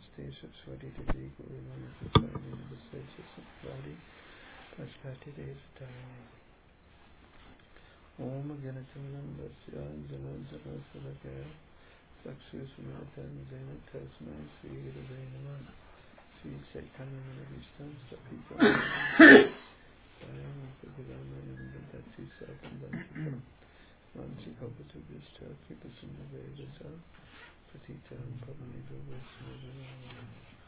Namaste Saraswati Devi Guru Namaste Namaste Saraswati Pashpati Devtayani Om Ganatamanam Vasya Jala Salakaya Sakshi Sumatan Jana Tasmai Sri Hridaya Namah Sri Chaitanya Manavishtam Sapita Sayam Pagavama Yamdati Sapandantika Vanchikapatu Vishta Kipasunda Vedaja Patitam Pavanido Vaisnavana.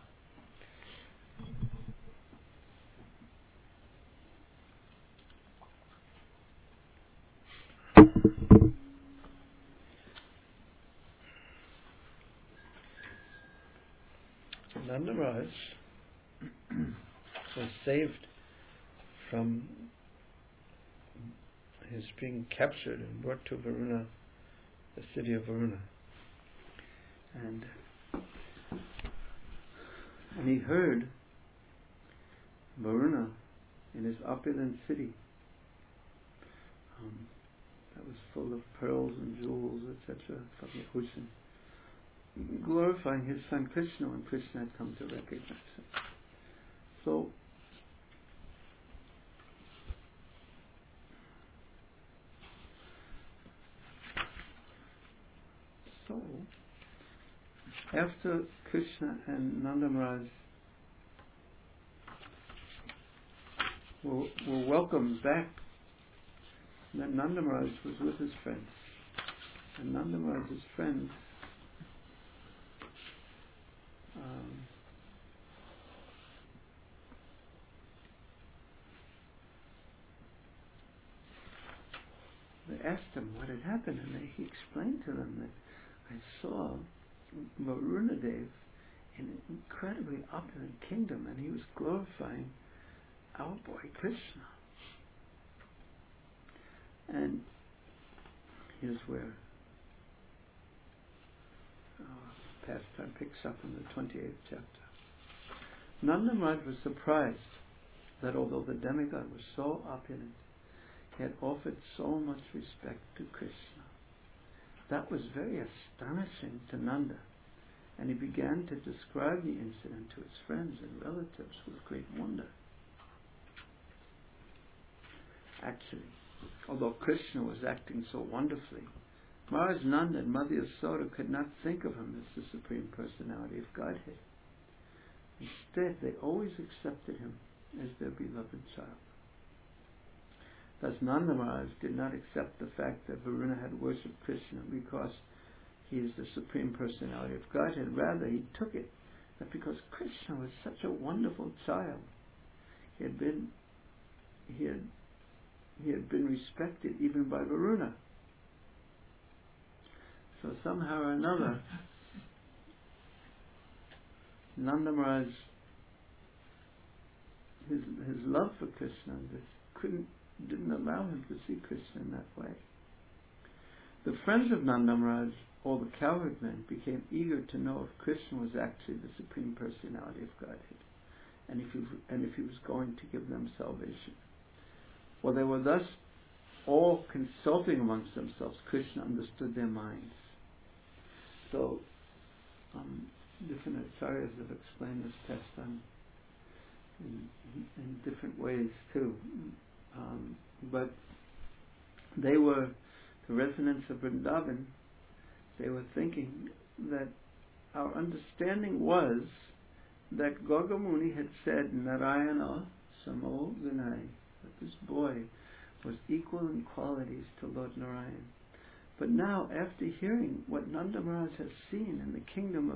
Nanda Maharaj was saved from his being captured and brought to Varuna, the city of Varuna. And he heard Varuna in his opulent city that was full of pearls and jewels, etc., from the ocean, glorifying his son Krishna when Krishna had come to recognize him. So after Krishna and Nanda Maharaj were welcomed back, then Nanda Maharaj was with his friends. And Nanda Maharaj's friends they asked him what had happened, and he explained to them that I saw Varuna Dev in an incredibly opulent kingdom, and he was glorifying our boy Krishna. And here's where pastime picks up in the 28th chapter. Nanda Maharaj was surprised that although the demigod was so opulent, he had offered so much respect to Krishna. That was very astonishing to Nanda, and he began to describe the incident to his friends and relatives with great wonder. Actually, although Krishna was acting so wonderfully, Maharaj Nanda and Mother Yasoda could not think of him as the Supreme Personality of Godhead. Instead, they always accepted him as their beloved child. Thus, Nanda Maharaj did not accept the fact that Varuna had worshipped Krishna because he is the Supreme Personality of Godhead. Rather, he took it that because Krishna was such a wonderful child, he had been respected even by Varuna. So somehow or another, Nanda Maharaj, his love for Krishna didn't allow him to see Krishna in that way. The friends of Nanda Maharaj, all the cowherd men, became eager to know if Krishna was actually the Supreme Personality of Godhead, and if he was going to give them salvation. Well, they were thus all consulting amongst themselves. Krishna understood their minds. So, different acharyas have explained this pastime in different ways too. But they were, the residents of Vrindavan, they were thinking that our understanding was that Gargamuni had said, Narayana Samo Vinay, that this boy was equal in qualities to Lord Narayan. But now, after hearing what Nanda Maharaj has seen in the kingdom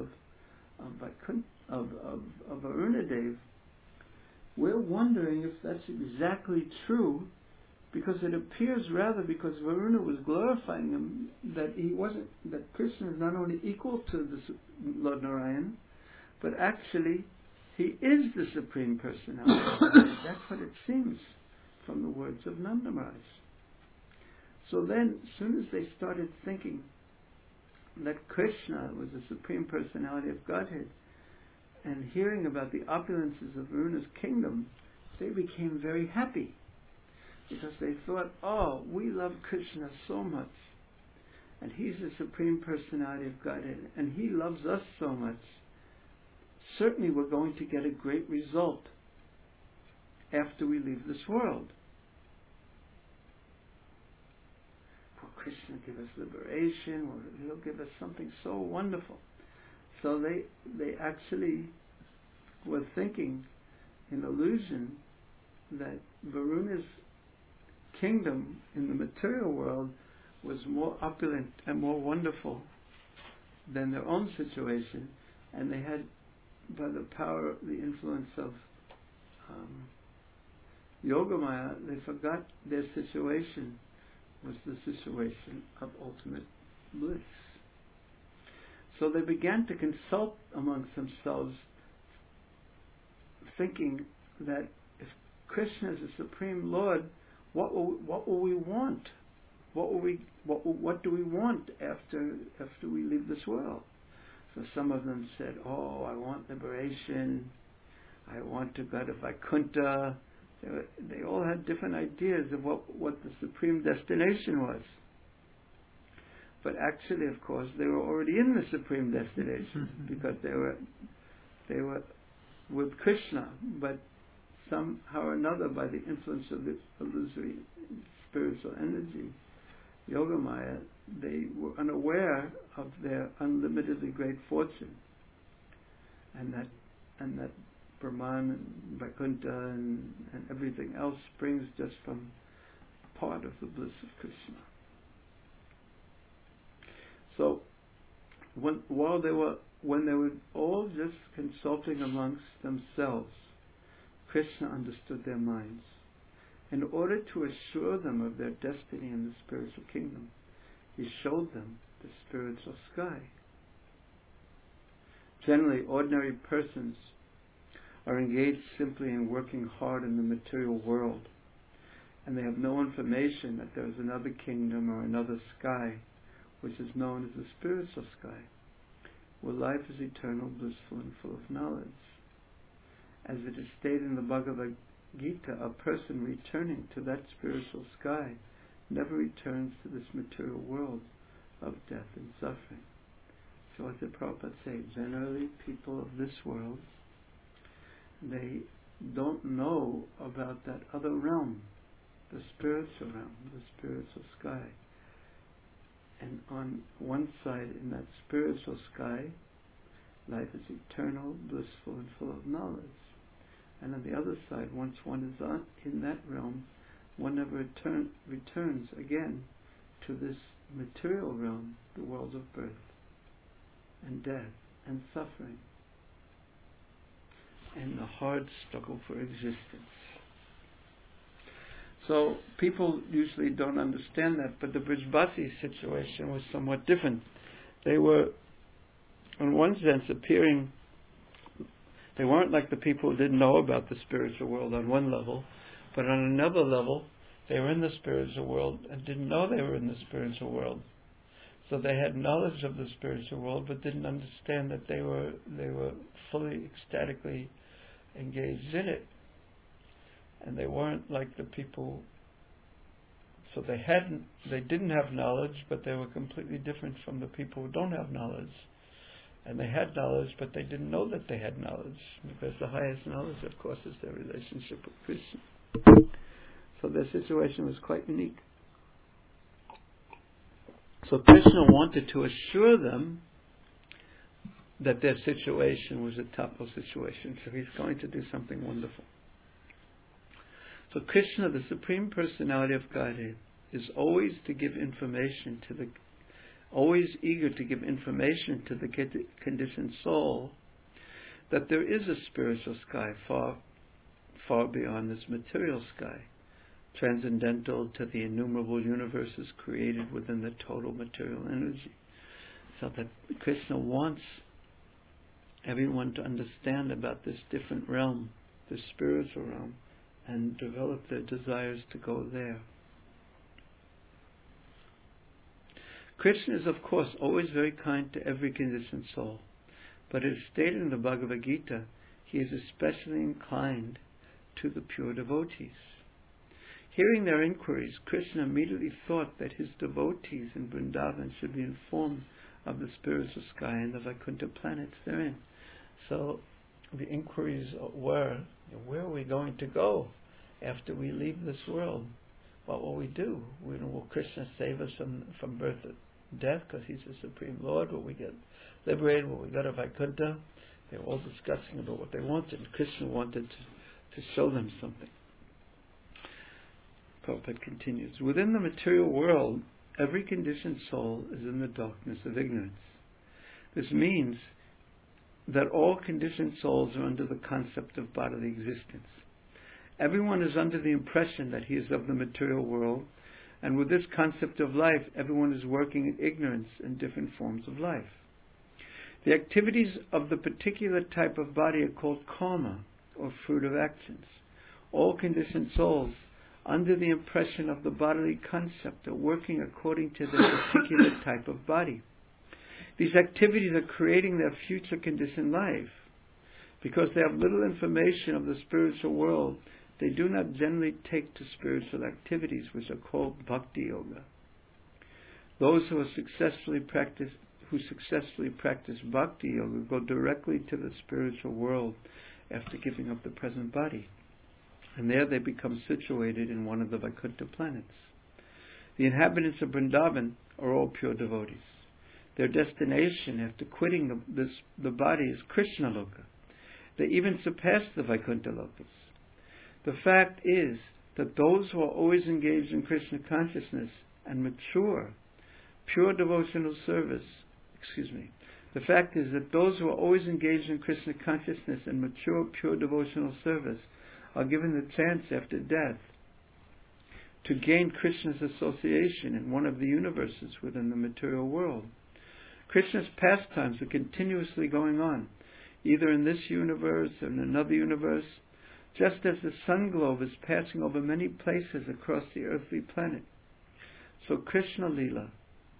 of Varunadev, we're wondering if that's exactly true, because it appears rather, because Varuna was glorifying him, that Krishna is not only equal to the Lord Narayan, but actually he is the Supreme Personality. That's what it seems from the words of Nanda Maharaj. So then, as soon as they started thinking that Krishna was the Supreme Personality of Godhead, and hearing about the opulences of Varuna's kingdom, they became very happy, because they thought, oh, we love Krishna so much, and he's the Supreme Personality of Godhead, and he loves us so much. certainly we're going to get a great result after we leave this world. Will Krishna give us liberation? He'll give us something so wonderful. So they actually were thinking in illusion that Varuna's kingdom in the material world was more opulent and more wonderful than their own situation, and they had, by the power, the influence of Yogamaya, they forgot their situation was the situation of ultimate bliss. So they began to consult amongst themselves, thinking that if Krishna is the Supreme Lord, what will we want? What do we want after we leave this world? So some of them said, "Oh, I want liberation. I want to go to Vaikuntha." They all had different ideas of what the supreme destination was. But actually, of course, they were already in the supreme destination because they were with Krishna. But somehow or another, by the influence of the illusory spiritual energy, Yogamaya, they were unaware of their unlimitedly great fortune, and that Brahman and Vaikuntha and everything else springs just from part of the bliss of Krishna. So when they were all just consulting amongst themselves, Krishna understood their minds. In order to assure them of their destiny in the spiritual kingdom, he showed them the spiritual sky. Generally, ordinary persons are engaged simply in working hard in the material world, and they have no information that there is another kingdom or another sky, which is known as the spiritual sky, where life is eternal, blissful, and full of knowledge. As it is stated in the Bhagavad Gita, a person returning to that spiritual sky never returns to this material world of death and suffering. So as the Prabhupada says, generally people of this world, they don't know about that other realm, the spiritual realm, the spiritual sky. And on one side, in that spiritual sky, life is eternal, blissful, and full of knowledge. And on the other side, once one is in that realm, one never returns again to this material realm, the world of birth and death and suffering and the hard struggle for existence. So people usually don't understand that, but the Brijbasi situation was somewhat different. They were, in one sense, appearing. They weren't like the people who didn't know about the spiritual world on one level, but on another level, they were in the spiritual world and didn't know they were in the spiritual world. So they had knowledge of the spiritual world, but didn't understand that they were fully ecstatically engaged in it. And they weren't like the people. So they didn't have knowledge, but they were completely different from the people who don't have knowledge. And they had knowledge, but they didn't know that they had knowledge, because the highest knowledge, of course, is their relationship with Krishna. So their situation was quite unique. So Krishna wanted to assure them that their situation was a tapo situation, so he's going to do something wonderful. So Krishna, the Supreme Personality of Godhead, is always eager to give information to the conditioned soul that there is a spiritual sky far, far beyond this material sky, transcendental to the innumerable universes created within the total material energy. So that Krishna wants everyone to understand about this different realm, the spiritual realm, and develop their desires to go there. Krishna is, of course, always very kind to every conditioned soul, but as stated in the Bhagavad Gita, he is especially inclined to the pure devotees. Hearing their inquiries, Krishna immediately thought that his devotees in Vrindavan should be informed of the spiritual sky and the Vaikuntha planets therein. So the inquiries were, where are we going to go after we leave this world? What will we do? Will Krishna save us from birth and death because He's the Supreme Lord? Will we get liberated? Will we go to Vaikuntha? They were all discussing about what they wanted. Krishna wanted to show them something. Prabhupada continues, within the material world, every conditioned soul is in the darkness of ignorance. This means that all conditioned souls are under the concept of bodily existence. Everyone is under the impression that he is of the material world, and with this concept of life, everyone is working in ignorance in different forms of life. The activities of the particular type of body are called karma, or fruit of actions. All conditioned souls, under the impression of the bodily concept, are working according to their particular type of body. These activities are creating their future conditioned life. Because they have little information of the spiritual world, they do not generally take to spiritual activities, which are called bhakti yoga. Those who successfully practice bhakti yoga go directly to the spiritual world after giving up the present body. And there they become situated in one of the Vaikuntha planets. The inhabitants of Vrindavan are all pure devotees. Their destination after quitting the body is Krishna Loka. They even surpass the Vaikuntha Lokas. The fact is that those who are always engaged in Krishna consciousness and mature, pure devotional service, the fact is that those who are always engaged in Krishna consciousness and mature, pure devotional service are given the chance after death to gain Krishna's association in one of the universes within the material world. Krishna's pastimes are continuously going on, either in this universe or in another universe, just as the sun globe is passing over many places across the earthly planet. So Krishna Lila,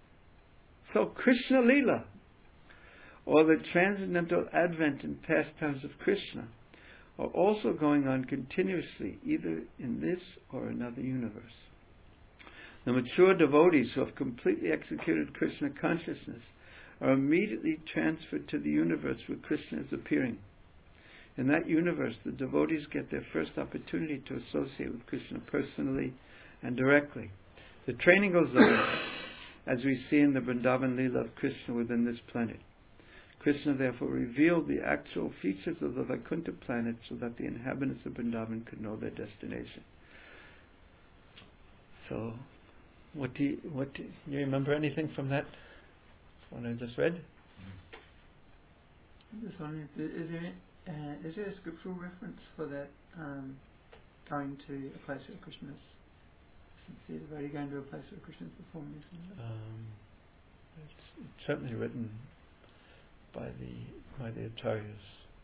or the transcendental advent and pastimes of Krishna, are also going on continuously, either in this or another universe. The mature devotees who have completely executed Krishna consciousness are immediately transferred to the universe where Krishna is appearing. In that universe, the devotees get their first opportunity to associate with Krishna personally and directly. The training goes on, as we see in the Vrindavan Leela of Krishna within this planet. Krishna therefore revealed the actual features of the Vaikuntha planet so that the inhabitants of Vrindavan could know their destination. So, do you remember anything from that one I just read? I'm just wondering, is there a scriptural reference for that, going to a place where Krishna is sincere devotee, going to a place where Krishna is performing his it's certainly written by the acharyas.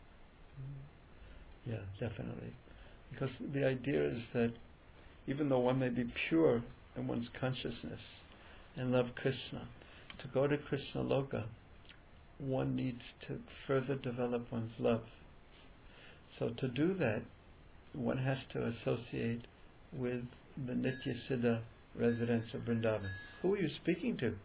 Yeah, definitely. Because the idea is that even though one may be pure in one's consciousness and love Krishna, to go to Krishna Loka, one needs to further develop one's love. So to do that, one has to associate with the Nitya Siddha residents of Vrindavan. Who are you speaking to?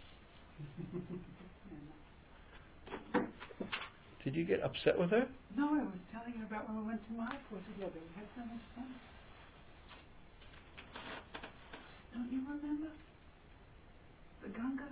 Did you get upset with her? No, I was telling her about when we went to Mayapur together. We had so much fun. Don't you remember? The Ganga?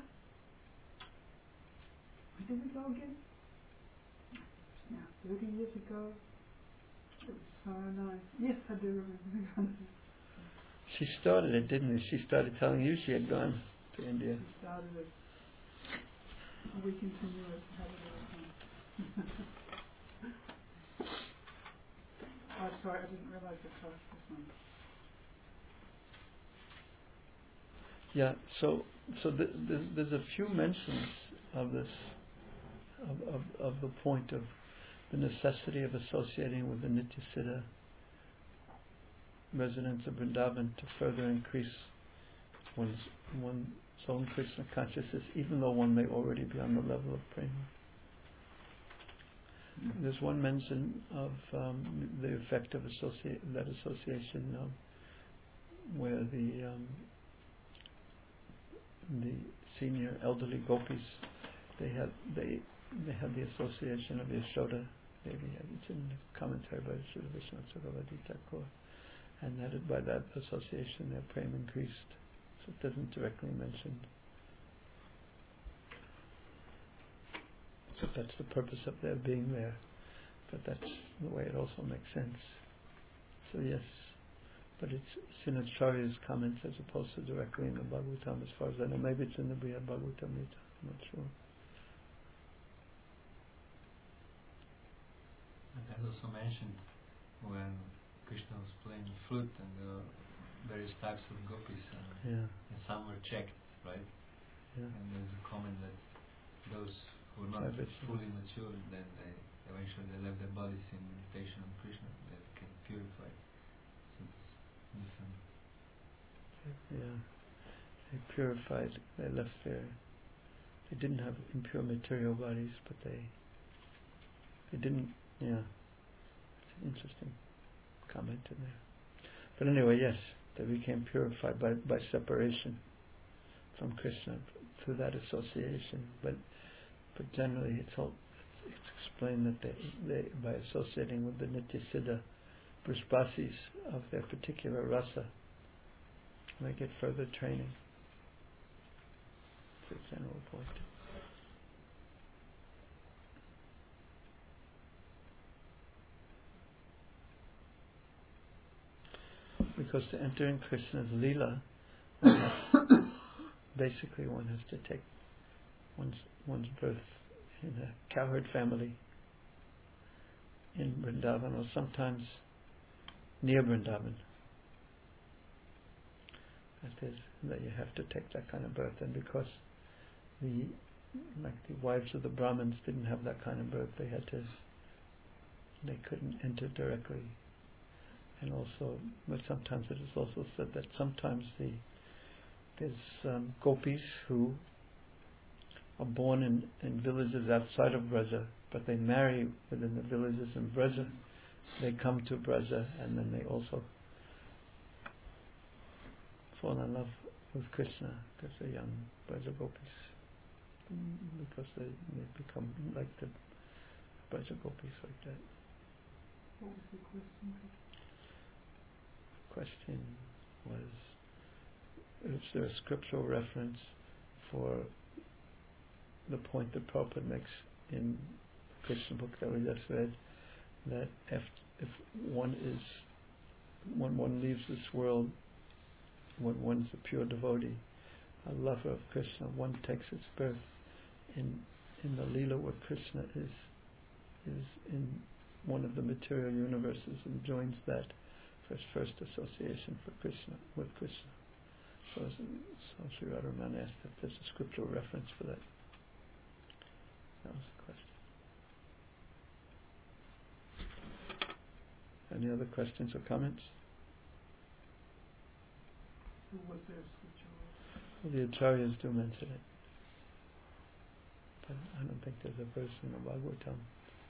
Where did we go again? Now, 30 years ago. It was so nice. Yes, I do remember the Ganga. She started it, didn't she? She started telling you she had gone to India. She started it. And we continue it to have a little fun. Oh, sorry, I didn't realize the class this one. Yeah, so there's a few mentions of this, of the point of the necessity of associating with the Nitya Siddha residents of Vrindavan to further increase one's own Krishna consciousness, even though one may already be on the level of prema. There's one mention of the effect of that association where the senior elderly gopis they had the association of Yashoda maybe it's in the commentary by Srila Vishwanath Chakravarti Thakur, and that by that association their prema increased. So it doesn't directly mention. But that's the purpose of their being there. But that's the way it also makes sense. So yes, but it's Sinacharya's comments as opposed to directly in the Bhagavatam as far as I know. Maybe it's in the Brihad Bhagavatamrita, I'm not sure. And that's also mentioned when Krishna was playing the flute and there were various types of gopis and some were checked, right? Yeah. And there's a comment that those who were not fully mature, then they eventually left their bodies in meditation on Krishna, they became purified. So it's different. Yeah, they purified. They left their. They didn't have impure material bodies, but they didn't. Yeah, it's an interesting comment in there. But anyway, yes, they became purified by separation from Krishna through that association. But generally, it's explained that they by associating with the Nityasiddha Brishbasis of their particular rasa, they get further training. It's a general point. Because to enter in Krishna's Leela, basically one has to take one's birth in a cowherd family in Vrindavan, or sometimes near Vrindavan. That is, that you have to take that kind of birth, and because the wives of the Brahmins didn't have that kind of birth, they couldn't enter directly. And also, but sometimes it is also said that sometimes there's gopis who are born in villages outside of Braja, but they marry within the villages in Braja. They come to Braja, and then they also fall in love with Krishna because they're young Braja gopis, because they become like the Braja gopis like that. What was the question? Question was, is there a scriptural reference for the point that Prabhupada makes in the Krishna book that we just read, that if one leaves this world, when one's a pure devotee, a lover of Krishna, one takes its birth in the Leela where Krishna is in one of the material universes and joins that for his first association with Krishna. So Sri Radharani asked if there's a scriptural reference for that. That was the question. Any other questions or comments? Was there a scriptural reference? Well, the Acharyas do mention it, but I don't think there's a verse in the Bhagavatam,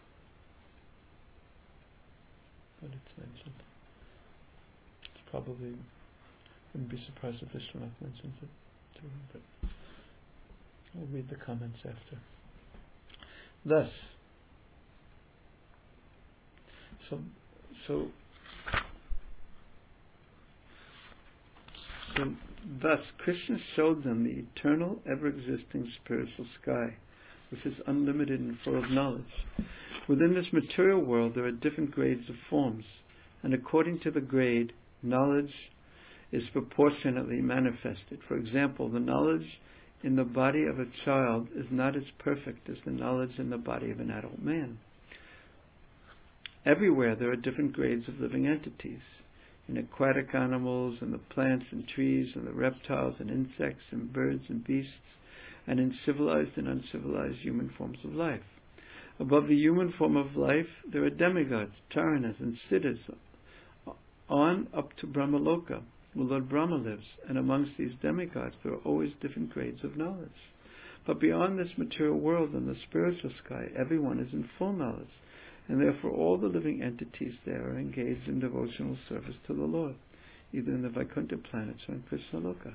but it's mentioned. Probably wouldn't be surprised if Vishwanath mentions it too, but I'll read the comments after. Thus, thus Krishna showed them the eternal, ever-existing spiritual sky, which is unlimited and full of knowledge. Within this material world there are different grades of forms, and according to the grade, knowledge is proportionately manifested. For example, the knowledge in the body of a child is not as perfect as the knowledge in the body of an adult man. Everywhere there are different grades of living entities. In aquatic animals, and the plants and trees, and the reptiles and insects, and birds and beasts, and in civilized and uncivilized human forms of life. Above the human form of life, there are demigods, charanas, and siddhas, on up to Brahmaloka, where Lord Brahma lives, and amongst these demigods there are always different grades of knowledge. But beyond this material world and the spiritual sky, everyone is in full knowledge, and therefore all the living entities there are engaged in devotional service to the Lord, either in the Vaikuntha planets or in Krishna Loka.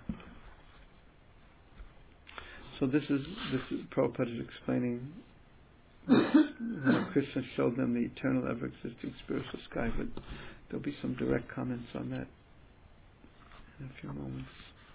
So this is Prabhupada is explaining Krishna showed them the eternal, ever-existing spiritual sky. But there'll be some direct comments on that in a few moments.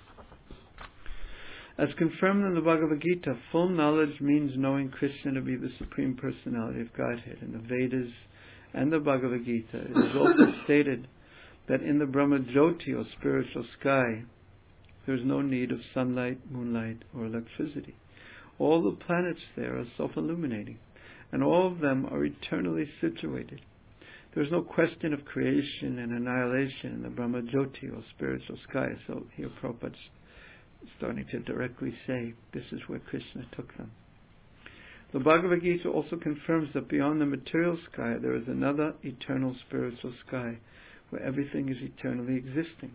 As confirmed in the Bhagavad Gita, full knowledge means knowing Krishna to be the Supreme Personality of Godhead. In the Vedas and the Bhagavad Gita, it is also stated that in the Brahma Jyoti, or spiritual sky, there is no need of sunlight, moonlight, or electricity. All the planets there are self-illuminating, and all of them are eternally situated. There is no question of creation and annihilation in the Brahma Jyoti, or spiritual sky. So here Prabhupada's starting to directly say this is where Krishna took them. The Bhagavad Gita also confirms that beyond the material sky there is another eternal spiritual sky where everything is eternally existing.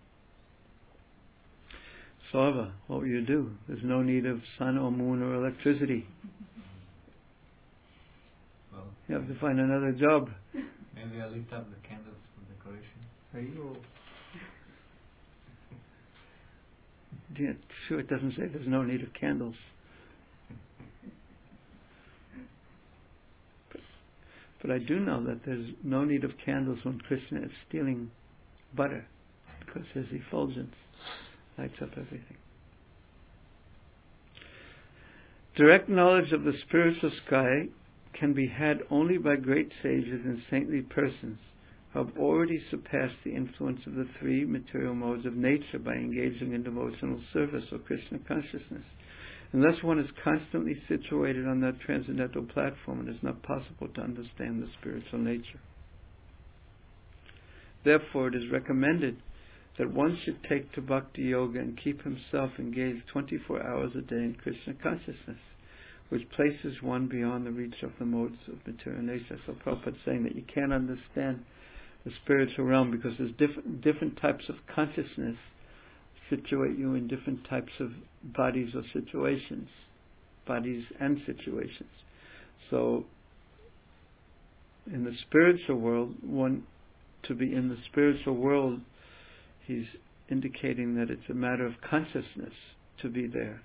Sarva, what will you do? There's no need of sun or moon or electricity. Well, you have to find another job. Maybe I lit up the candles for decoration. Yeah, sure, it doesn't say there's no need of candles. But I do know that there's no need of candles when Krishna is stealing butter, because his effulgence lights up everything. Direct knowledge of the spiritual sky can be had only by great sages and saintly persons who have already surpassed the influence of the three material modes of nature by engaging in devotional service or Krishna consciousness. Unless one is constantly situated on that transcendental platform, it is not possible to understand the spiritual nature. Therefore, it is recommended that one should take to Bhakti Yoga and keep himself engaged 24 hours a day in Krishna consciousness, which places one beyond the reach of the modes of material nature. So Prabhupada is saying that you can't understand the spiritual realm because there's different types of consciousness situate you in different types of bodies or situations, bodies and situations. So in the spiritual world, to be in the spiritual world, he's indicating that it's a matter of consciousness to be there.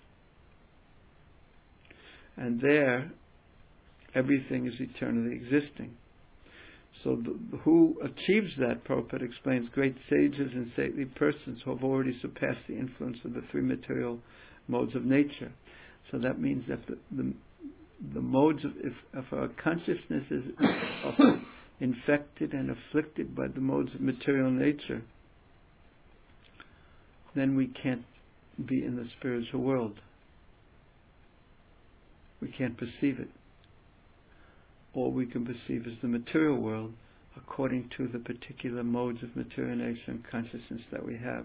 And there, everything is eternally existing. So who achieves that, Prabhupada explains, great sages and saintly persons who have already surpassed the influence of the three material modes of nature. So that means that the modes of, if our consciousness is infected and afflicted by the modes of material nature, then we can't be in the spiritual world. We can't perceive it. All we can perceive is the material world according to the particular modes of material nature and consciousness that we have.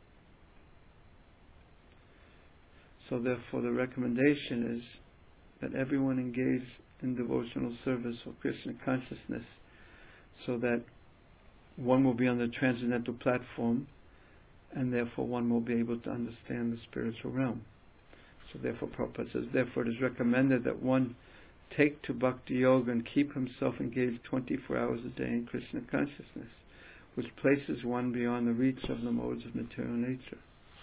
So therefore the recommendation is that everyone engage in devotional service or Krishna consciousness so that one will be on the transcendental platform and therefore one will be able to understand the spiritual realm. So therefore Prabhupada says, therefore it is recommended that one take to Bhakti Yoga and keep himself engaged 24 hours a day in Krishna consciousness, which places one beyond the reach of the modes of material nature.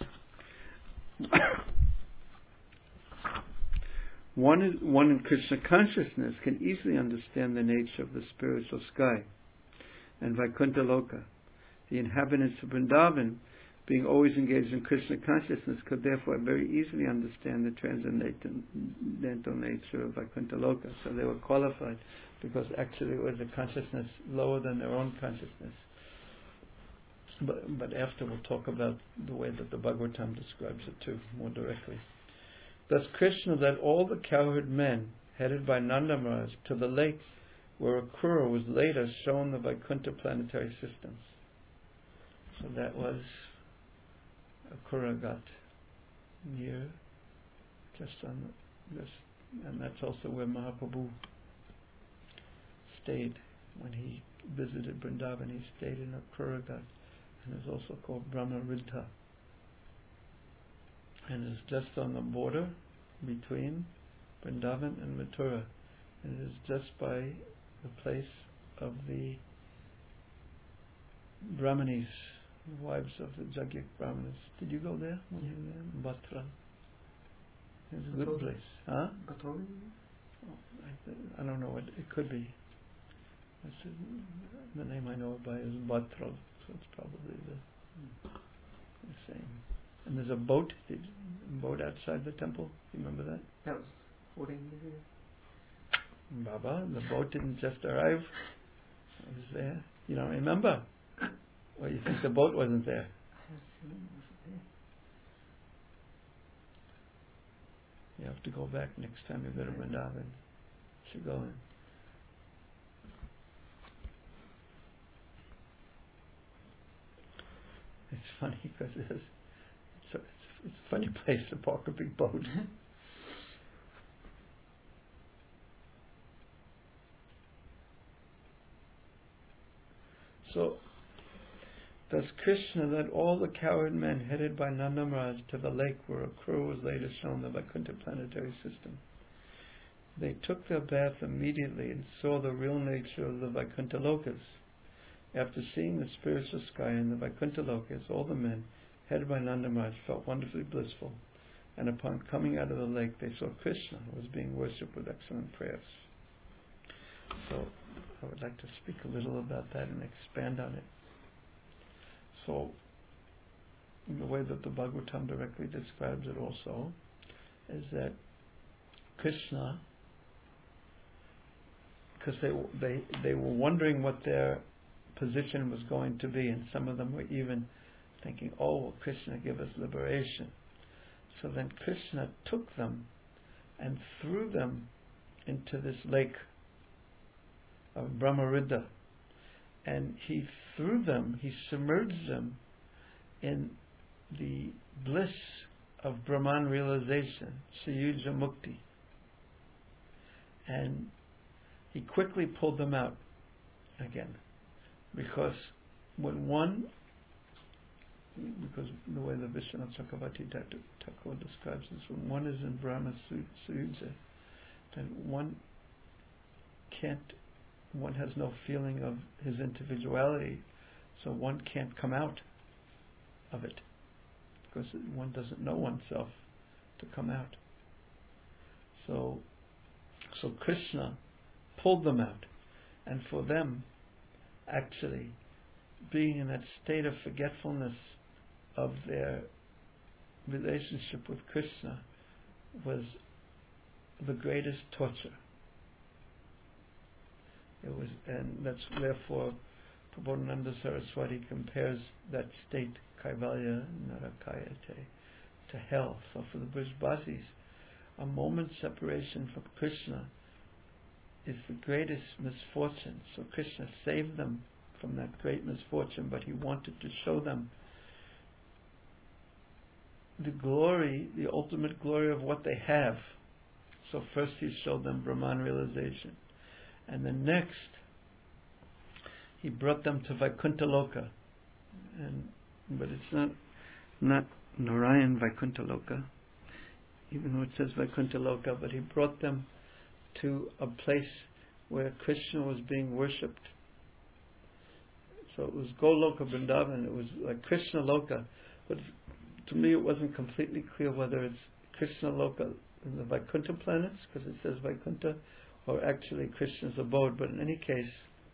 One in Krishna consciousness can easily understand the nature of the spiritual sky and Vaikuntha Loka. The inhabitants of Vrindavan, being always engaged in Krishna consciousness, could therefore very easily understand the transcendental nature of Vaikuntha Loka. So they were qualified because actually it was a consciousness lower than their own consciousness. But after we'll talk about the way that the Bhagavatam describes it too, more directly. Thus Krishna led all the cowherd men, headed by Nanda Maharaj, to the lake where Akrura was later shown the Vaikuntha planetary systems. So that was Akrura got near, and that's also where Mahaprabhu stayed when he visited Vrindavan. He stayed in Akruragat, and it's also called Brahma Ridha. And it's just on the border between Vrindavan and Mathura. And it is just by the place of the Brahmanis, the wives of the Jagyak Brahmanas. Did you go there? Yeah. Batra. It's a good place. Huh? I don't know what it could be. The name I know it by is Bhatral, so it's probably the same. And there's a boat outside the temple. You remember that? That was 14 years ago. Baba, the boat didn't just arrive. It was there. You don't remember? Or you think the boat wasn't there? I have a feeling it wasn't there. You have to go back next time you go to Vrindavan. You should go in. It's funny because it's a funny place to park a big boat. So, thus Krishna led all the cowherd men headed by Nanda Maharaj to the lake where a crow was later shown the Vaikuntha planetary system. They took their bath immediately and saw the real nature of the Vaikuntha Lokas. After seeing the spiritual sky and the Vaikuntha Lokas, all the men, headed by Nanda Maharaj, felt wonderfully blissful, and upon coming out of the lake, they saw Krishna was being worshipped with excellent prayers. So, I would like to speak a little about that and expand on it. So, in the way that the Bhagavatam directly describes it also, is that Krishna, because they were wondering what their position was going to be, and some of them were even thinking, oh, will Krishna give us liberation? So then Krishna took them and threw them into this lake of Brahmaruddha, and he submerged them in the bliss of Brahman realization, Sayuja Mukti. And he quickly pulled them out again, because the way the Vishwanath Chakravarti Thakur describes this, when one is in Brahma Sayuja, then one has no feeling of his individuality, so one can't come out of it, because one doesn't know oneself to come out. So Krishna pulled them out, and for them, actually, being in that state of forgetfulness of their relationship with Krishna was the greatest torture. And that's therefore Prabodhananda Saraswati compares that state, Kaivalya Narakayate, to hell. So for the Brijbasis, a moment's separation from Krishna is the greatest misfortune. So Krishna saved them from that great misfortune, but he wanted to show them the glory, the ultimate glory of what they have. So first he showed them Brahman realization. And then next, he brought them to Vaikuntha Loka. But it's not Narayan Vaikuntha Loka, even though it says Vaikuntha Loka, but he brought them to a place where Krishna was being worshipped. So it was Goloka Vrindavan, it was like Krishna Loka. But to me it wasn't completely clear whether it's Krishna Loka in the Vaikuntha planets, because it says Vaikuntha, or actually Krishna's abode. But in any case,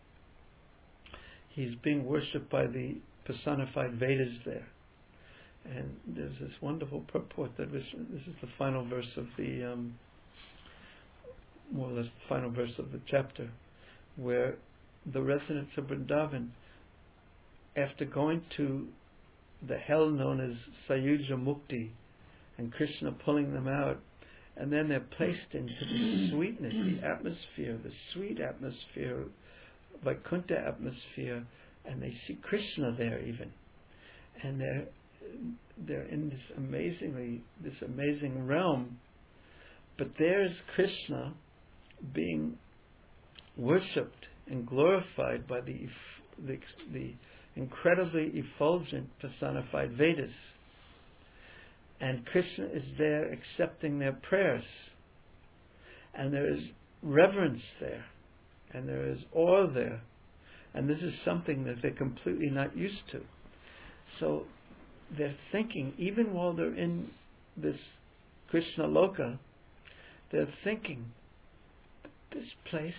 he's being worshipped by the personified Vedas there. And there's this wonderful purport that this is the final verse of the more or less the final verse of the chapter, where the residents of Vrindavan, after going to the hell known as Sayuja Mukti, and Krishna pulling them out, and then they're placed into the sweetness, the atmosphere, the sweet atmosphere, Vaikuntha atmosphere, and they see Krishna there even, and they're in this amazing realm. But there's Krishna being worshipped and glorified by the incredibly effulgent personified Vedas. And Krishna is there accepting their prayers. And there is reverence there. And there is awe there. And this is something that they're completely not used to. So they're thinking, even while they're in this Krishna Loka, they're thinking, this place,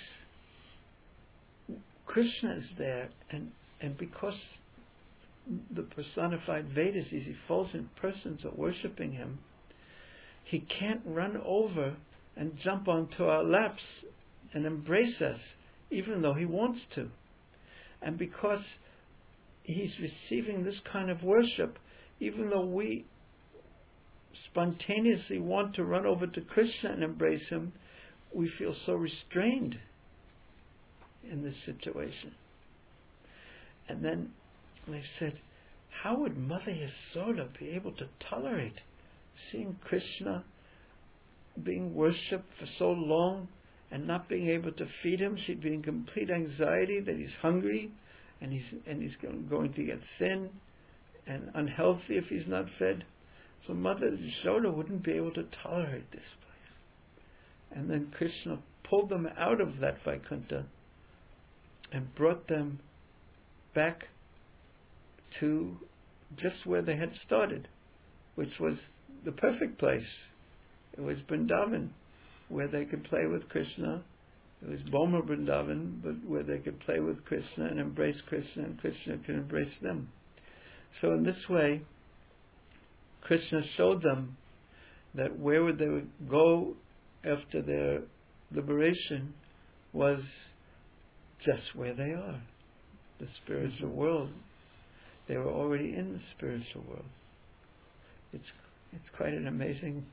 Krishna is there, and because the personified Vedas, these effulgent persons are worshipping him, he can't run over and jump onto our laps and embrace us, even though he wants to. And because he's receiving this kind of worship, even though we spontaneously want to run over to Krishna and embrace him, we feel so restrained in this situation. And then they said, how would Mother Yasoda be able to tolerate seeing Krishna being worshipped for so long and not being able to feed him? She'd be in complete anxiety that he's hungry and he's going to get thin and unhealthy if he's not fed. So Mother Yasoda wouldn't be able to tolerate this place. And then Krishna pulled them out of that Vaikuntha and brought them back to just where they had started, which was the perfect place. It was Vrindavan, where they could play with Krishna. It was Boma Vrindavan, but where they could play with Krishna and embrace Krishna, and Krishna could embrace them. So in this way, Krishna showed them that where would they go after their liberation was just where they are, the spiritual world. They were already in the spiritual world. It's quite an amazing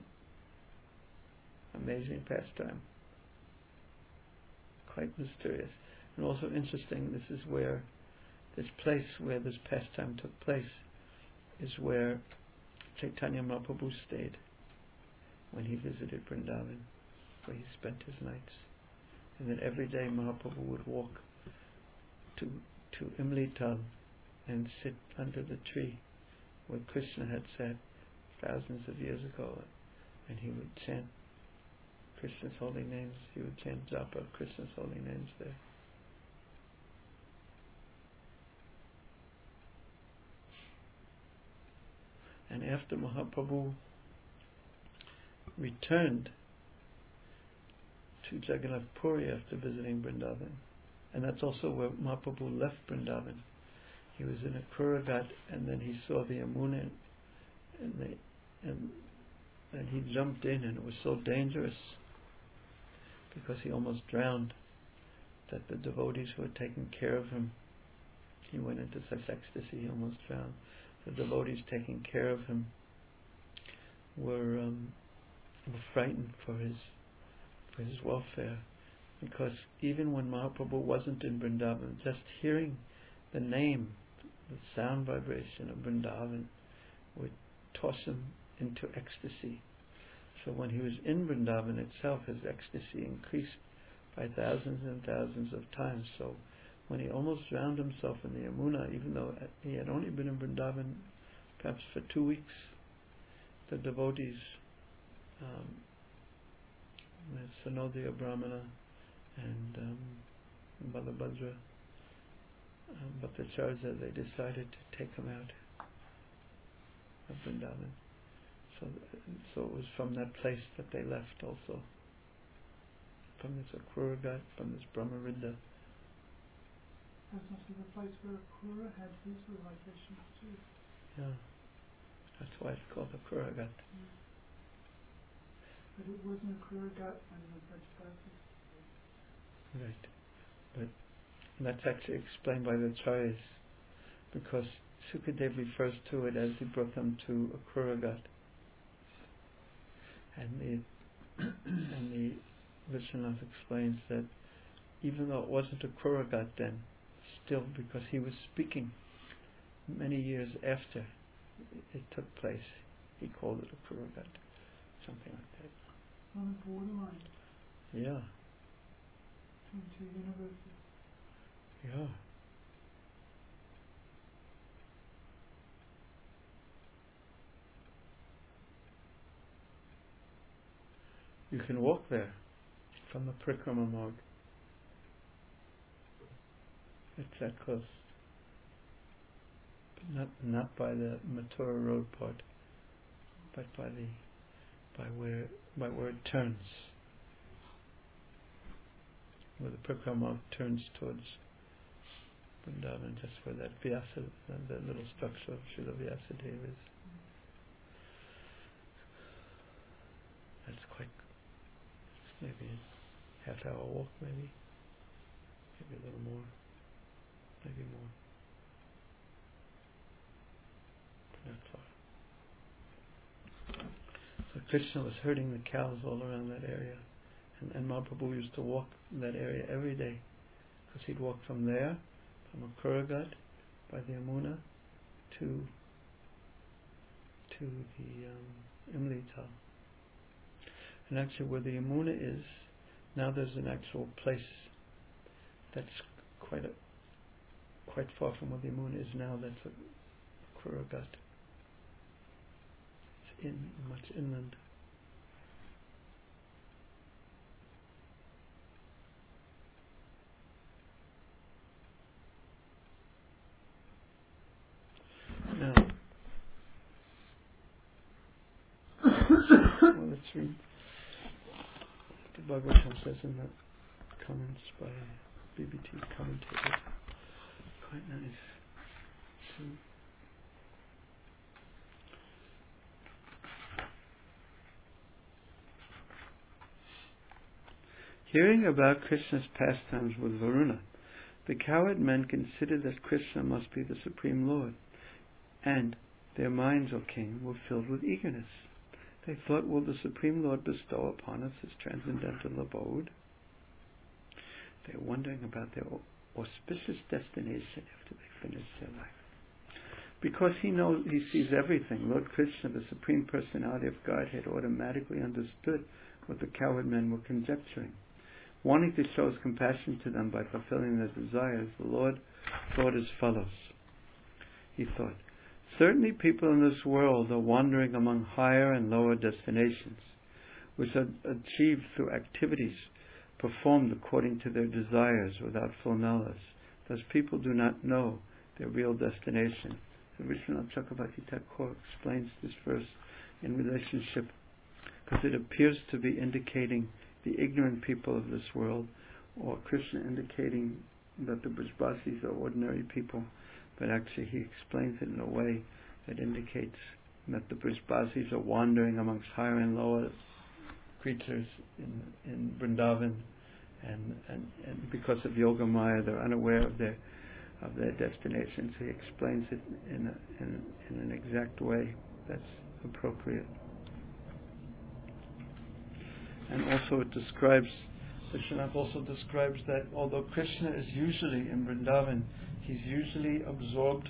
amazing pastime. Quite mysterious. And also interesting, this is where this place where this pastime took place is where Chaitanya Mahaprabhu stayed when he visited Vrindavan, where he spent his nights. And then every day Mahaprabhu would walk to Imli Tal and sit under the tree where Krishna had sat thousands of years ago, and he would chant Krishna's holy names. He would chant japa of Krishna's holy names there. And after Mahaprabhu returned to Jagannath Puri after visiting Vrindavan, and that's also where Mahaprabhu left Vrindavan. He was in a Kuragat, and then he saw the Yamuna, and he jumped in, and it was so dangerous because he almost drowned that the devotees who had taken care of him, he went into such ecstasy he almost drowned. The devotees taking care of him were frightened for his welfare, because even when Mahaprabhu wasn't in Vrindavan, just hearing the name, the sound vibration of Vrindavan would toss him into ecstasy. So when he was in Vrindavan itself, his ecstasy increased by thousands and thousands of times. So when he almost drowned himself in the Yamuna, even though he had only been in Vrindavan perhaps for 2 weeks, the devotees, Sanodaya Brahmana and Balabhadra, Bhattacharya, they decided to take him out of Vrindavan. So it was from that place that they left also. From this Akuragat, from this Brahmarinda. That's also the place where Akura had his realizations too. Yeah. That's why it's called Akuragat. Yeah. But it wasn't Akuragat when the Brajavasis. Right. But that's actually explained by the Acharyas, because Sukadev refers to it as he brought them to Akuragat. And the Vishwanath explains that even though it wasn't a Kuragat then, still, because he was speaking many years after it took place, he called it a Kuragat, something like that. On the borderline. Yeah. Between two universes. Yeah. You can walk there from the Parikrama Marg. It's that close. But not by the Mathura Road part, but by where it turns. where the Parikrama turns towards Vrindavan, just where that Vyasa, the little structure of Srila Vyasadeva is. That's it's maybe a half-hour walk, maybe a little more, maybe more. Not far. So Krishna was herding the cows all around that area, and Mahaprabhu used to walk in that area every day, because he'd walk from there, from Akuragat by the Yamuna to the Imli Tal. And actually where the Yamuna is, now there's an actual place that's quite far from where the Yamuna is now, that's Akuragat. It's much inland. Now, let's read the Bhagavatam says in the comments by BBT's commentator. Quite nice. Hearing about Krishna's pastimes with Varuna, the cowherd men considered that Krishna must be the Supreme Lord, and their minds, O King, were filled with eagerness. They thought, will the Supreme Lord bestow upon us his transcendental abode? They were wondering about their auspicious destination after they finished their life. Because he sees everything, Lord Krishna, the Supreme Personality of Godhead, automatically understood what the cowherd men were conjecturing. Wanting to show his compassion to them by fulfilling their desires, the Lord thought as follows. He thought, certainly people in this world are wandering among higher and lower destinations, which are achieved through activities performed according to their desires without full knowledge. Thus people do not know their real destination. So Vishwanath Chakravarti Thakur explains this verse in relationship, because it appears to be indicating the ignorant people of this world, or Krishna indicating that the Brajbasis are ordinary people, but actually he explains it in a way that indicates that the Brajbasis are wandering amongst higher and lower creatures in Vrindavan, and because of Yoga Maya they're unaware of their destination. So he explains it in an exact way that's appropriate. And also it describes, Vishwanath also describes that although Krishna is usually in Vrindavan, he's usually absorbed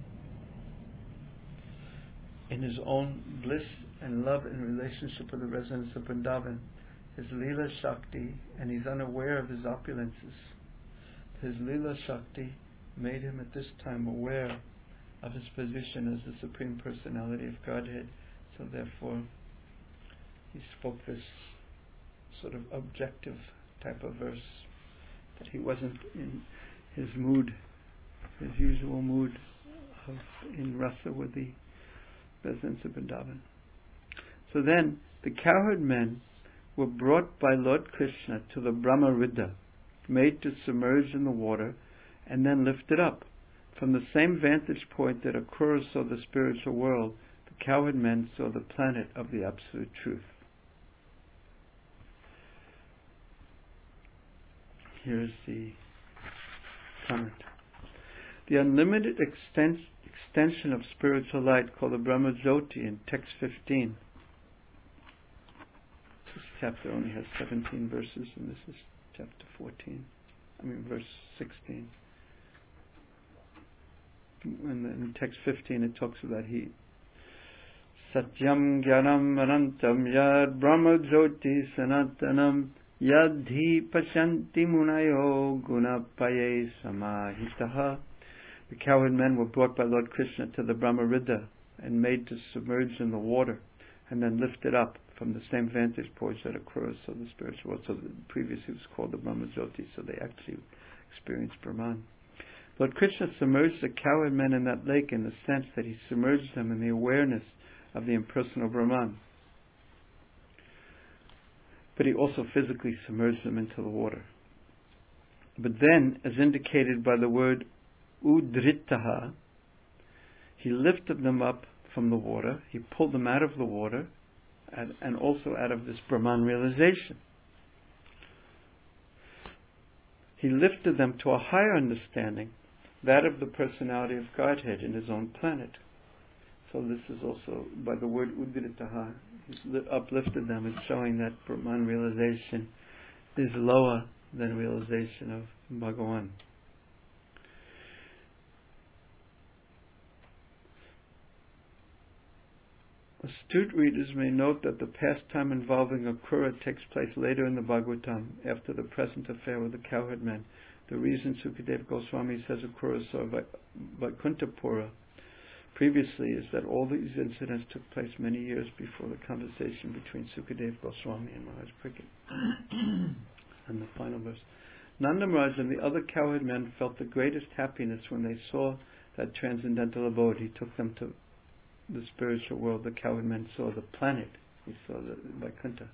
in his own bliss and love in relationship with the residents of Vrindavan, his Leela Shakti, and he's unaware of his opulences. His Leela Shakti made him at this time aware of his position as the Supreme Personality of Godhead, so therefore he spoke this sort of objective type of verse, that he wasn't in his mood, his usual mood in rasa with the residents of Vrindavan. So then the cowherd men were brought by Lord Krishna to the Brahma Ridha, made to submerge in the water and then lifted up. From the same vantage point that Akrura saw the spiritual world, the cowherd men saw the planet of the Absolute Truth. Here's the comment. The unlimited extension of spiritual light, called the Brahma Jyoti in text 15. This chapter only has 17 verses, and this is chapter 14. Verse 16. And in text 15 it talks about he Satyam Jnanam Anantam Yad Brahma Jyoti Sanatanam Yadhi Pashanti Munayo Gunapaye Samahitaha. The cowherd men were brought by Lord Krishna to the Brahma Ridha and made to submerge in the water and then lifted up from the same vantage point that Akrura saw the spiritual world. So previously it was called the Brahma Jyoti, so they actually experienced Brahman. Lord Krishna submerged the cowherd men in that lake in the sense that he submerged them in the awareness of the impersonal Brahman. But he also physically submerged them into the water. But then, as indicated by the word udritaha, he lifted them up from the water, he pulled them out of the water, and also out of this Brahman realization. He lifted them to a higher understanding, that of the personality of Godhead in his own planet. So this is also, by the word udritaha, he's uplifted them. It's showing that Brahman realization is lower than realization of Bhagavan. Astute readers may note that the pastime involving Akrura takes place later in the Bhagavatam, after the present affair with the cowherd men. The reason Sukadeva Goswami says Akrura saw Vaikuntapura previously is that all these incidents took place many years before the conversation between Sukadeva Goswami and Maharaj Parikshit. And the final verse. Nanda Maharaj and the other cowherd men felt the greatest happiness when they saw that transcendental abode. He took them to the spiritual world. The cowherd men saw the planet. He saw the Vaikuntha.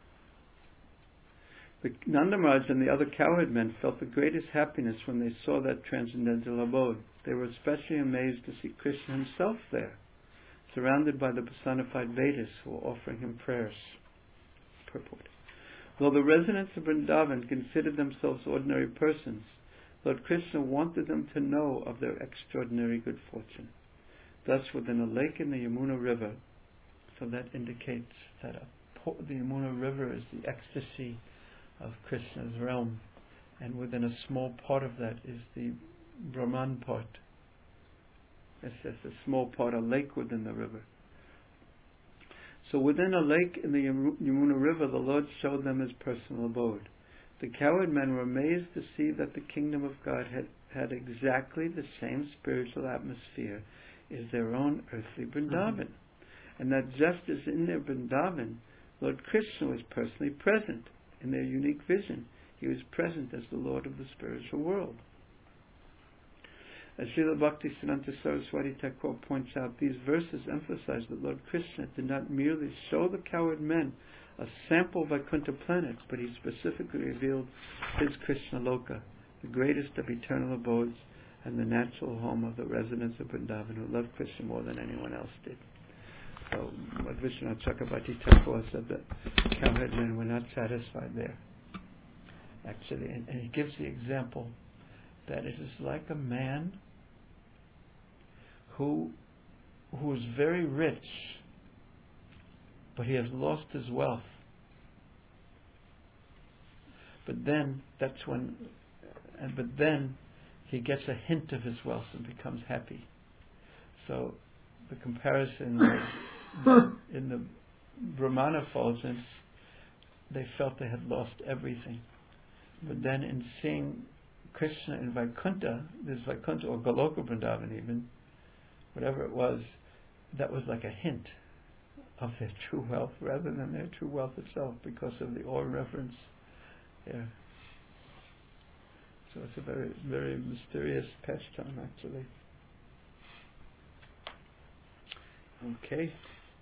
The Nanda Maharaj and the other cowherd men felt the greatest happiness when they saw that transcendental abode. They were especially amazed to see Krishna himself there, surrounded by the personified Vedas who were offering him prayers. Purport. Though the residents of Vrindavan considered themselves ordinary persons, Lord Krishna wanted them to know of their extraordinary good fortune. Thus, within a lake in the Yamuna River, so that indicates that the Yamuna River is the ecstasy of Krishna's realm, and within a small part of that is the Brahman part. It's just a small part, a lake within the river. So within a lake in the Yamuna River, the Lord showed them his personal abode. The cowherd men were amazed to see that the kingdom of God had exactly the same spiritual atmosphere as their own earthly Vrindavan. And that just as in their Vrindavan, Lord Krishna was personally present in their unique vision. He was present as the Lord of the spiritual world. As Srila Bhaktisiddhanta Saraswati Thakur points out, these verses emphasize that Lord Krishna did not merely show the cowherd men a sample Vaikuntha planet, but he specifically revealed his Krishna Loka, the greatest of eternal abodes and the natural home of the residents of Vrindavan who loved Krishna more than anyone else did. So, what Vishwanath Chakravarti Thakur said, that cowherd men were not satisfied there. Actually, and he gives the example that it is like a man who is very rich, but he has lost his wealth. But then he gets a hint of his wealth and becomes happy. So the comparison was in the Brahmana effulgence, they felt they had lost everything. But then in seeing Krishna in Vaikuntha, this Vaikuntha or Goloka Vrindavan even, whatever it was, that was like a hint of their true wealth rather than their true wealth itself, because of the awe reverence there. So it's a very, very mysterious pastime actually. Okay.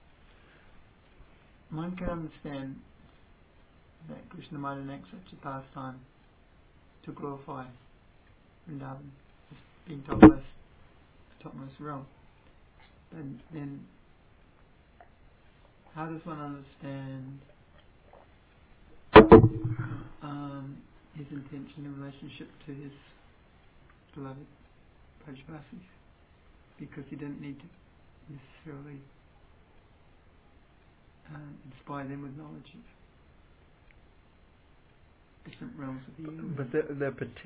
One can understand that Krishna might enact such a pastime to glorify Vrindavan as being topmost realm. And then how does one understand his intention in relationship to his beloved Brajvasis? Because he didn't need to necessarily inspire them with knowledge of different realms of the universe. But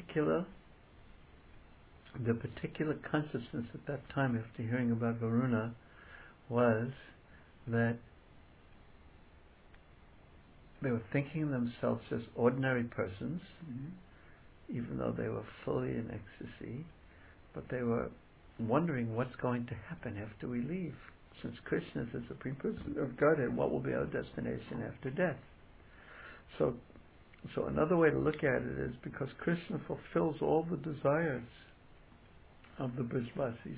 the particular consciousness at that time, after hearing about Varuna, was that they were thinking of themselves as ordinary persons, even though they were fully in ecstasy, but they were wondering what's going to happen after we leave. Since Krishna is the Supreme Person of Godhead, what will be our destination after death? So another way to look at it is because Krishna fulfills all the desires of the Brajvasis,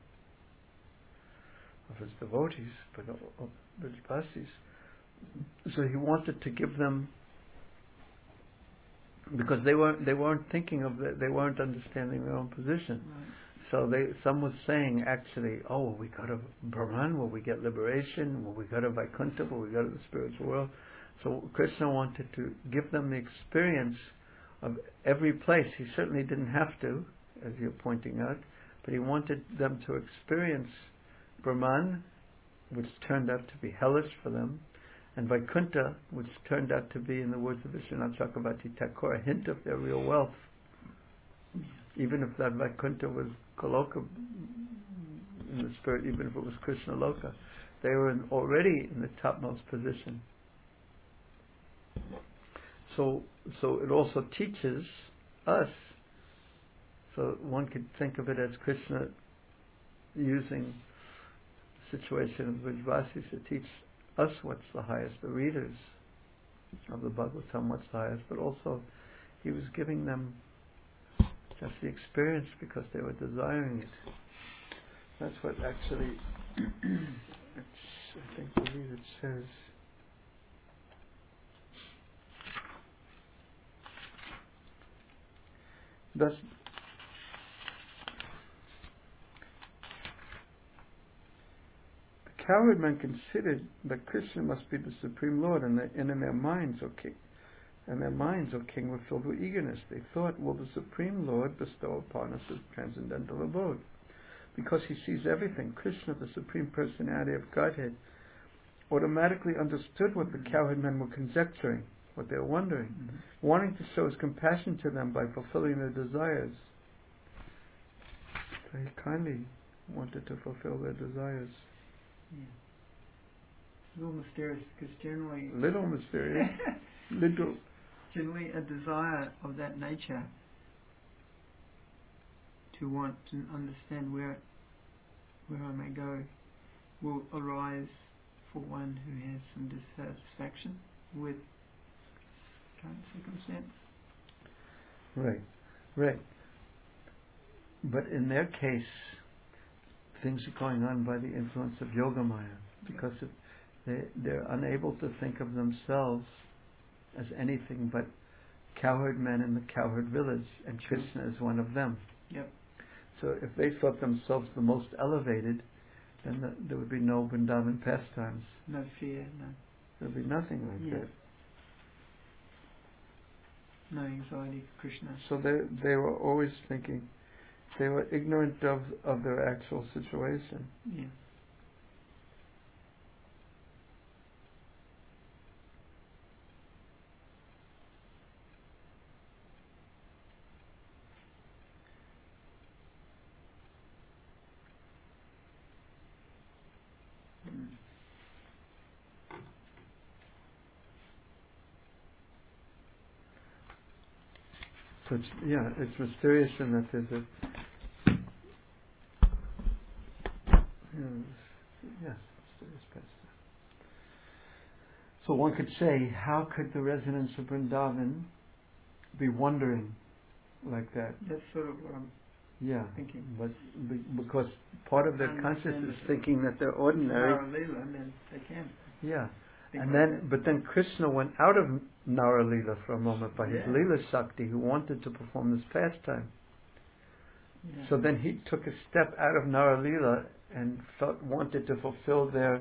of his devotees, but of Brajvasis. So he wanted to give them because they weren't thinking of they weren't understanding their own position. Right. So some was saying actually, oh, will we go to Brahman? Will we get liberation? Will we go to Vaikuntha? Will we go to the spiritual world? So Krishna wanted to give them the experience of every place. He certainly didn't have to, as you're pointing out, but he wanted them to experience Brahman, which turned out to be hellish for them, and Vaikuntha, which turned out to be, in the words of Vishwanath Chakravarti Thakur, a hint of their real wealth. Even if that Vaikuntha was Goloka in the spirit, even if it was Krishna Loka, they were already in the topmost position. So it also teaches us, so one could think of it as Krishna using the situation of Vrajavasis to teach us what's the highest, the readers of the Bhagavatam what's the highest, but also he was giving them just the experience because they were desiring it. That's what actually I believe it says. Thus, the cowherd men considered that Krishna must be the Supreme Lord, and in their minds, O King, were filled with eagerness. They thought, will the Supreme Lord bestow upon us his transcendental abode? Because he sees everything, Krishna, the Supreme Personality of Godhead, automatically understood what the cowherd men were conjecturing, what they were wondering, wanting to show his compassion to them by fulfilling their desires. So he kindly wanted to fulfill their desires. Yeah. It's a little mysterious because generally... Little mysterious. Little. Generally a desire of that nature to want to understand where I may go will arise for one who has some dissatisfaction with current circumstance. Right. But in their case, things are going on by the influence of Yogamaya, because they're unable to think of themselves as anything but cowherd men in the cowherd village, and Krishna is one of them. Yep. So if they thought themselves the most elevated, then there would be no Vrindavan pastimes. No fear, no. There would be nothing like that. No anxiety for Krishna. So they were always thinking, they were ignorant of their actual situation. Yeah. So it's mysterious in that there's mysterious pastime. So one could say, how could the residents of Vrindavan be wondering like that? That's sort of what I'm thinking. But because part of their consciousness is thinking that they're ordinary. Naralila, and then they can. Yeah. But then Krishna went out of Naralila for a moment by his Leela Shakti, who wanted to perform this pastime. Yeah. So then he took a step out of Naralila and wanted to fulfill their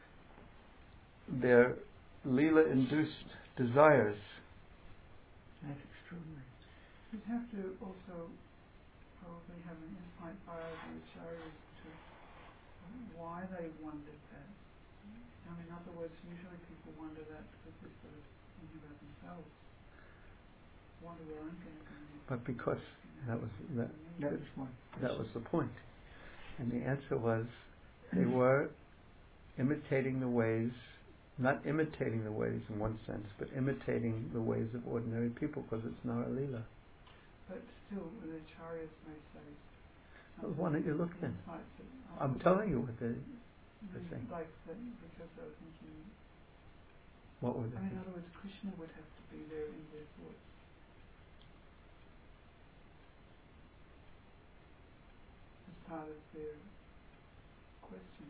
Leela-induced desires. That's extraordinary. You'd have to also probably have an insight by the acharyas to why they wondered that. In other words, usually people wonder that because they're sort of thinking about themselves. Wonder where I'm going to go. But because that was the point. And the answer was they were imitating the ways, not imitating the ways in one sense, but imitating the ways of ordinary people, because it's Naralila. But still, the acharyas may say... Why don't you look then? I'm telling you what they're saying. Like that, because they were thinking... What were they thinking? In other words, Krishna would have to be there in their thoughts. As part of their question.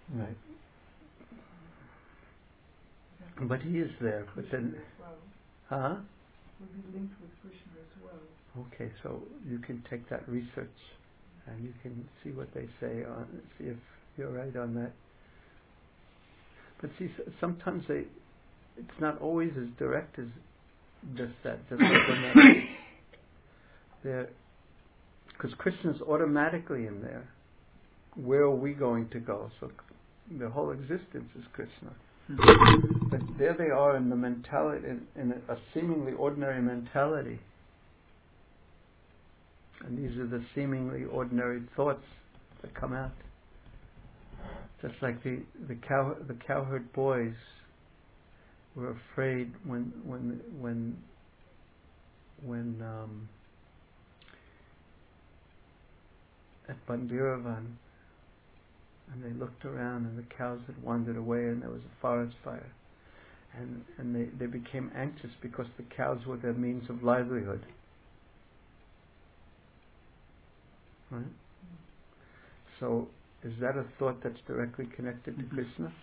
Right. But he is there. But then... Huh? Would be linked with Krishna as well. Okay, so you can take that research and you can see what they say on, see if you're right on that. But see, sometimes it's not always as direct as just that. Just like when they're, because Krishna's automatically in there. Where are we going to go? So the whole existence is Krishna. But there they are in the mentality, in a seemingly ordinary mentality. And these are the seemingly ordinary thoughts that come out. Just like the cowherd boys were afraid when at Bandiravan, and they looked around and the cows had wandered away and there was a forest fire. And they became anxious because the cows were their means of livelihood. Right? So, is that a thought that's directly connected to Krishna?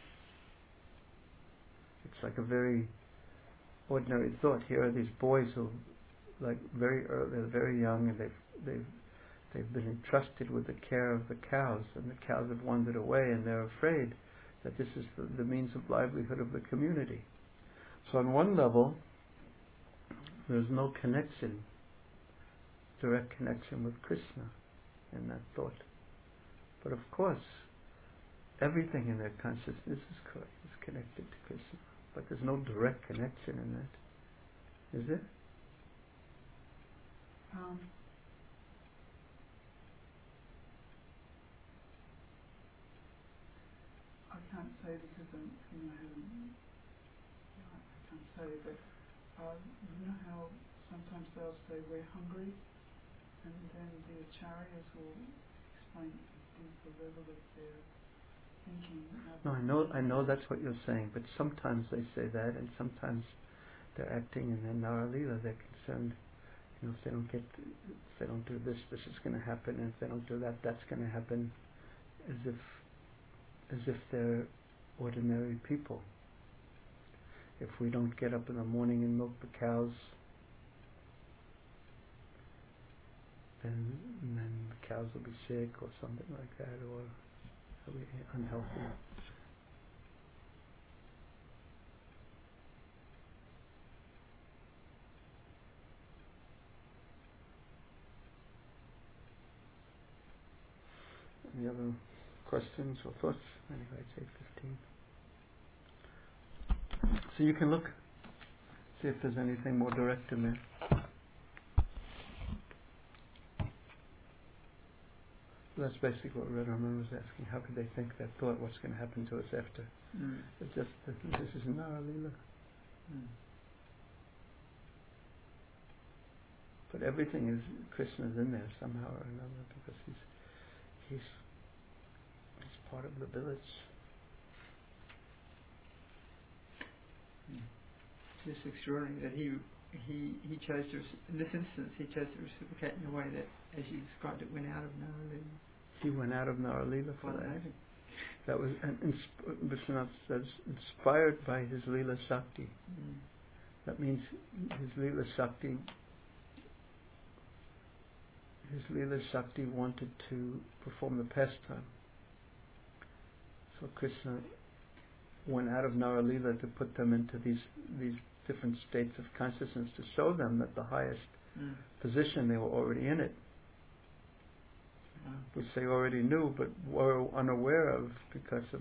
It's like a very ordinary thought. Here are these boys who, like very early, they're very young, and they've been entrusted with the care of the cows, and the cows have wandered away, and they're afraid that this is the means of livelihood of the community. So on one level, there's no connection, direct connection with Krishna in that thought. But of course, everything in their consciousness is connected to Krishna. But there's no direct connection in that. Is there? I can't say because I can't say, but you know how sometimes they'll say we're hungry, and then the acharyas will explain a deeper level of their thinking. No, I know that's what you're saying, but sometimes they say that, and sometimes they're acting in their Naralila. They're concerned, if they don't do this, this is going to happen, and if they don't do that, that's going to happen, as if they're ordinary people. If we don't get up in the morning and milk the cows, then the cows will be sick or something like that, or they'll be unhealthy. Any other questions or thoughts? Anyway, it's 8:15. So you can look, see if there's anything more direct in there. So that's basically what Radharani was asking. How could they think that thought? What's going to happen to us after? It's just that this is Naralila. But everything is Krishna's in there somehow or another, because he's part of the village. It's extraordinary that he chose to, in this instance, he chose to reciprocate in a way that, as you described it, went out of Naralila. He went out of Naralila for that. Amazing. That was, Vishwanath says, inspired by his Leela Shakti. That means his Leela Shakti wanted to perform the pastime. So Krishna went out of Naralila to put them into these different states of consciousness to show them that the highest position, they were already in it. Which they already knew but were unaware of because of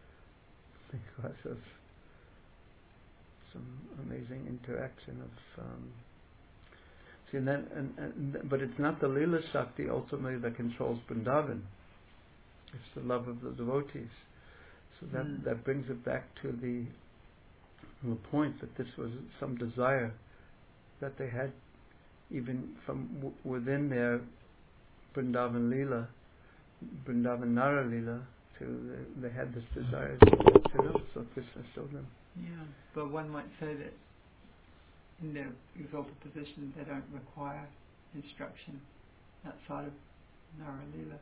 some amazing interaction of see, and then, but it's not the Leela Shakti ultimately that controls Vrindavan. It's the love of the devotees. So that brings it back to the point that this was some desire that they had, even from within their Vrindavan Leela, Vrindavan Nara Leela, they had this desire to know, so Krishna showed them. Yeah, but one might say that in their exalted position they don't require instruction outside of Nara Leela,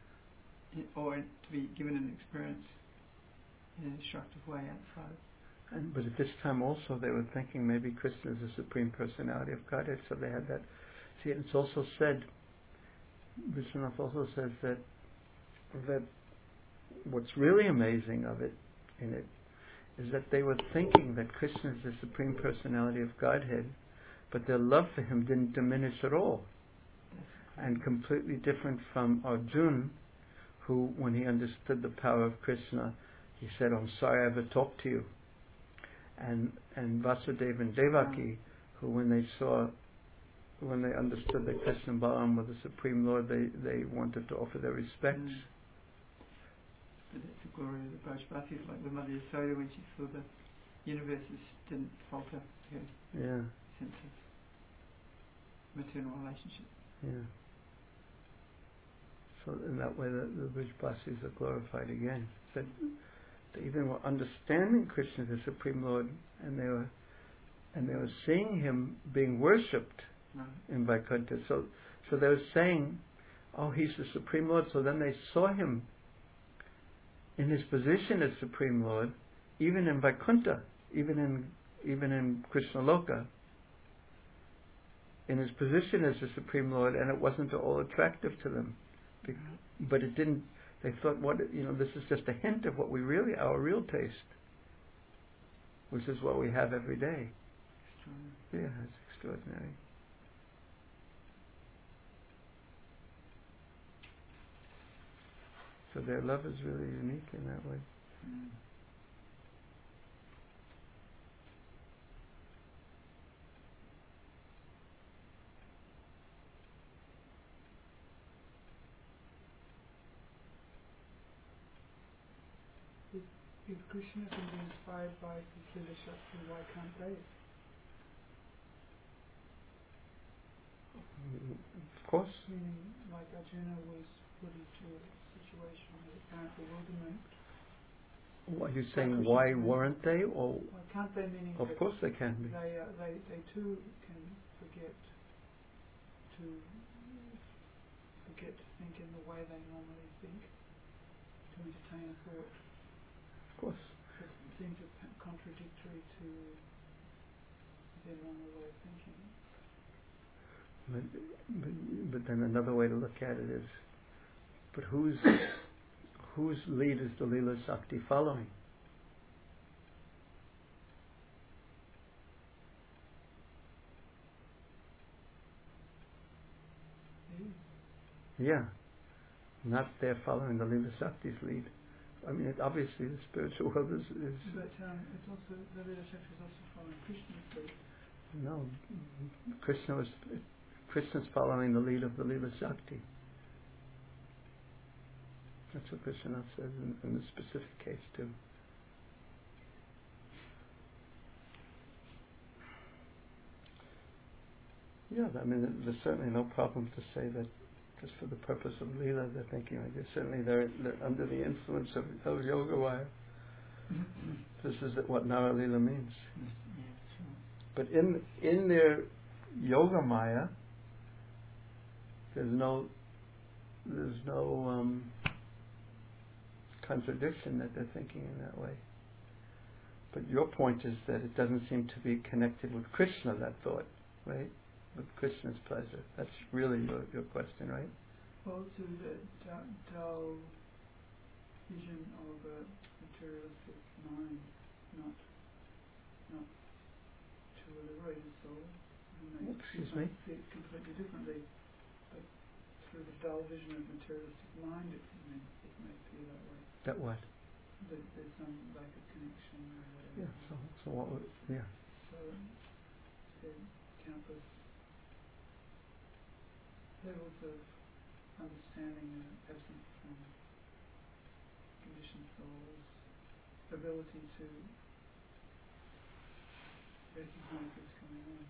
or to be given an experience in an instructive way outside. But at this time also they were thinking maybe Krishna is the Supreme Personality of Godhead, so they had that. See, it's also said, Vishwanath also says that what's really amazing in it is that they were thinking that Krishna is the Supreme Personality of Godhead, but their love for him didn't diminish at all. And completely different from Arjuna, who, when he understood the power of Krishna, he said, "I'm sorry I ever talked to you." And Vasudeva and Devaki, who when they understood that Krishna and Balaram were the Supreme Lord, they wanted to offer their respects. But it's the glory of the Brajbasis, like with Mother Yasoda when she saw the universes didn't falter her sense of maternal relationship. Yeah. So in that way the Brajbasis are glorified again. That they even were understanding Krishna the Supreme Lord, and they were seeing him being worshipped in Vaikuntha. So they were saying, "Oh, he's the Supreme Lord." So then they saw him in his position as Supreme Lord, even in Vaikuntha, even in Krishna Loka, in his position as the Supreme Lord, and it wasn't at all attractive to them. But it didn't. They thought, this is just a hint of what our real taste, which is what we have every day. Yeah, it's extraordinary. So their love is really unique in that way. If Krishna can be inspired by Lila Shakti, why can't they? Of course. Meaning, like Arjuna was put into a situation of apparent bewilderment. Are you saying why weren't they? Or why can't they? Meaning, of course they can be. They too can forget to think in the way they normally think, to entertain a thought. Of course. It seems contradictory to their normal way of thinking. But then another way to look at it is, but whose lead is the Lila Shakti following? Yeah. Not they're following the Lila Shakti's lead. I mean, obviously the spiritual world is. But it's also the Lila Shakti is also following Krishna's lead. No, Krishna's following the lead of the Lila Shakti. That's what Krishna says in the specific case too. Yeah, I mean, there's certainly no problem to say that just for the purpose of Leela, they're thinking like this. Certainly they're under the influence of Yoga Maya. This is what Nara Leela means. But in their Yoga Maya, there's no contradiction that they're thinking in that way. But your point is that it doesn't seem to be connected with Krishna, that thought, right? With Krishna's pleasure. That's really your question, right? Also the dull vision of a materialistic mind, not to a liberated soul. Excuse me? See it completely differently. But through the dull vision of materialistic mind, it may appear that way. That what? That there's some lack of connection or whatever. Yeah, so what would, yeah. So the countless levels of understanding absent from conditioned souls, ability to recognize what's going on.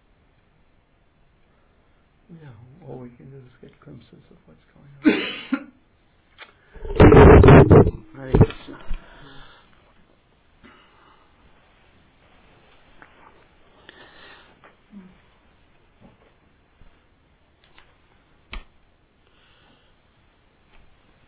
Yeah, all we can do is get glimpses of what's going on.